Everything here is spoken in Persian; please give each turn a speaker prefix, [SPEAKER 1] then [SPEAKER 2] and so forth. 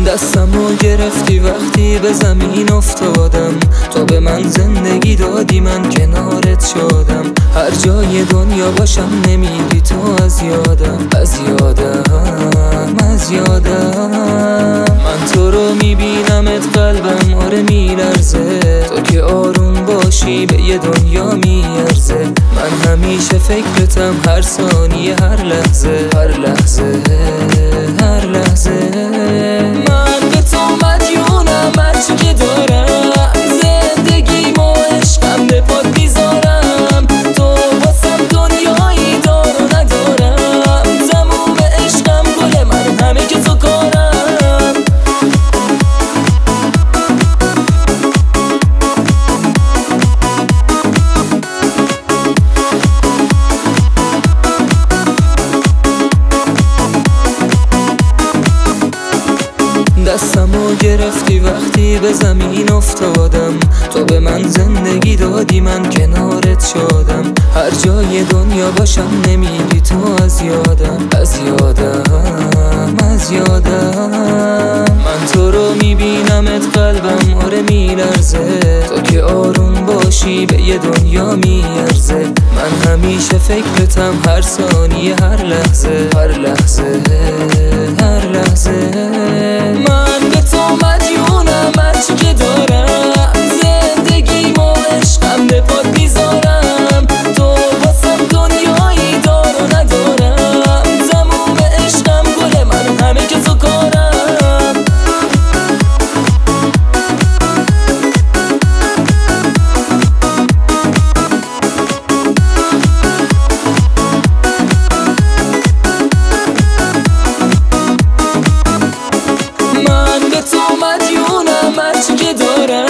[SPEAKER 1] دستمو گرفتی وقتی به زمین افتادم، تو به من زندگی دادی من کنارت شدم. هر جای دنیا باشم نمیری تو از یادم، از یادم، از یادم. من تو رو میبینمت قلبم آره میلرزه، تو که آروم باشی به یه دنیا میارزه. من همیشه فکرتم هر ثانیه هر لحظه، هر لحظه، هر لحظه. من به تو مدیونم هرچی که دارم، زندگیم و عشقم به پات میذارم. تو واسم دنیایی دار و ندارم، تموم عشقم گل من همه که تو کارم. دستمو گرفتی وقتی به زمین افتادم، تو به من زندگی دادی من کنارت شدم. هر جای دنیا باشم نمیری تو از یادم، از یادم، از یادم. من تو رو میبینمت قلبم آره میلرزه، تو که آروم باشی به یه دنیا میارزه. من همیشه فکرتم هر ثانیه هر لحظه، هر لحظه، هر لحظه. من به تو مدیونم هرچی که دارم، زندگیم و عشقم به پات میذارم. تو واسم دنیایی دار و ندارم، تموم عشقم گل من همه که تو کارم. من به تو مدیونم هرچی که دارم،